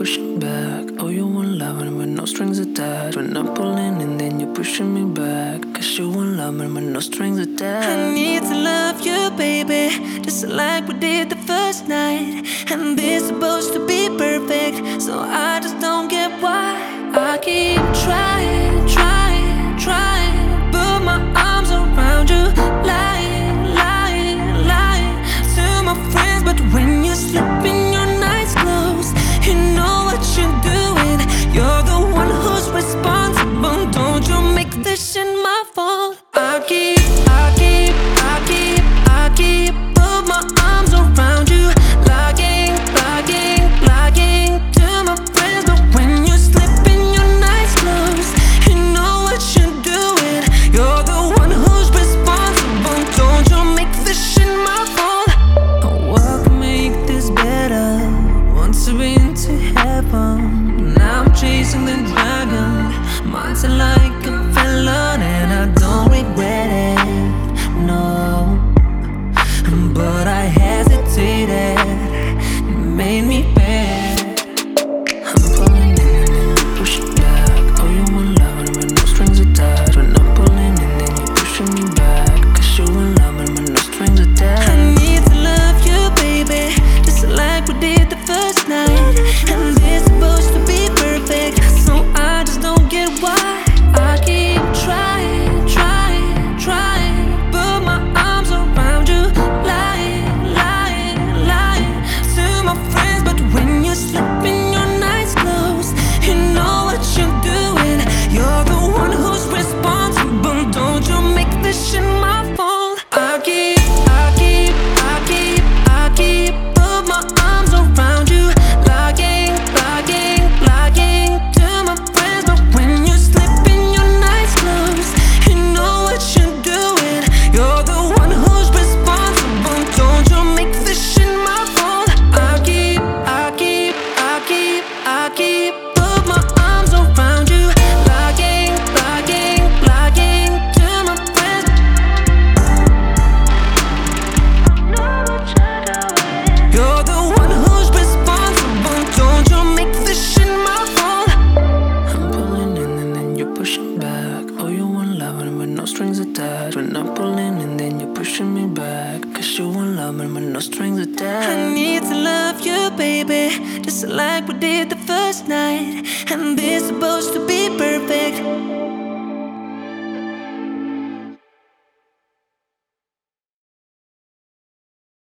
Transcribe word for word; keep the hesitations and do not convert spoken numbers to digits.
pushing back. Oh, you want loving with no strings attached. When I'm pulling and then you're pushing me back. Cause you want loving with no strings attached. I need to love you, baby, just like we did the first night. And this supposed to be perfect, so I just don't get why I keep trying, trying, trying. Put my arms around you, lying, lying, lying to my friends. But when you slip in your nice clothes, you know what you're doing. You're the one who's responsible. Don't you make this shit my fault. I keep, I keep, I keep, I keep put my arms around you, locking, locking, locking to my friends. But when you slip in your nice clothes, you know what you're doing. You're the one who's responsible. Don't you make this shit my fault. Oh, what can make this better? Once I've been to heaven, now I'm chasing the dragon. Mind's like a felon and I don't regret it, no. But I hesitated, it made me bad. I'm pulling in and then you're pushing back. Oh, you want loving with no strings attached. When I'm pulling in and then you're pushing me back. Cause you want loving with no strings attached. I need to love you, baby, just like we did the first night. And this supposed to be perfect, so I just don't get why I keep trying, trying, trying. Put my arms around you, lying, lying, lying to my friends. But when you slip in your nice clothes, you know what you're doing. You're the one who's responsible. Don't you make this shit my fault. I keep, I keep, I keep, I keep put my arms around you, locking, locking, locking to my friends. But when you slip in your nice clothes, you know what you're doing. You're the one who's responsible. Don't you make this shit my fault. I keep, I keep, I keep, I keep put my arms around you, locking, locking, locking to my friends. You're the one who's responsible. Don't you make this shit my fault. I'm pulling in and then you're pushing back. Oh, you want loving with no strings attached. When I'm pulling and then you're pushing me back. Cause you want loving with no strings attached. I need to love you, baby, just like we did the first night. And this supposed to be